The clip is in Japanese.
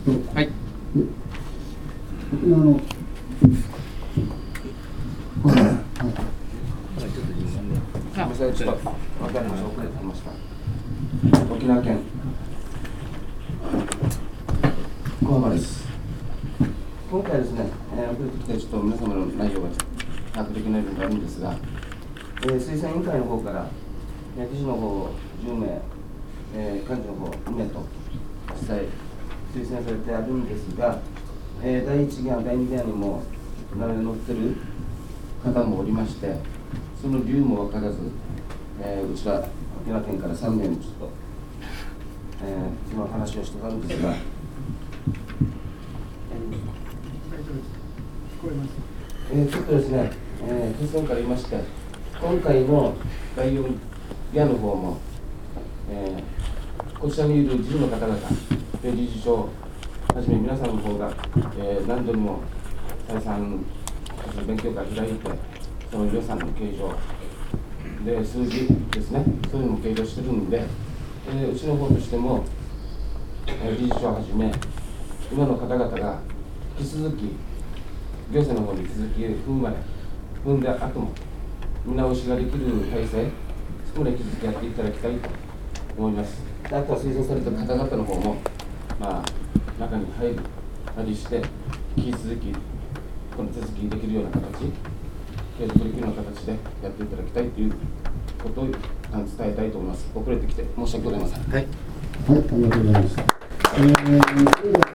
はい。 沖縄のちょっと分かりました。遅れてました。沖縄県小浜です。今回ですね、遅れてきてちょっと皆様の内容が把握できない部分があるんですが、推薦委員会の方から理事の方10名、幹事の方2名と実際推薦されてあるんですが、第1議案、第2議案にも名前が載ってる方もおりまして、その理由も分からず、うちら沖縄県から3名にちょっと、今話をしてたんですが、ちょっとですね、結論から言いまして、今回の第4議案の方も、こちらにいる理事の方々、理事長はじめ皆さんの方が、何度にも再三勉強会を開いて、その予算の計上で数字ですね、そういうのも計上してるんで、うちの方としても、理事長をはじめ今の方々が引き続き行政の方に続き踏んで後も見直しができる体制、そこまで引き続きやっていただきたいと思います。あとは推薦された方々の方も、中に入りして、引き続きこの手続きできるような形、継続できるような形でやっていただきたいということを伝えたいと思います。遅れてきて申し訳ございません。 はい、ありがとうございました。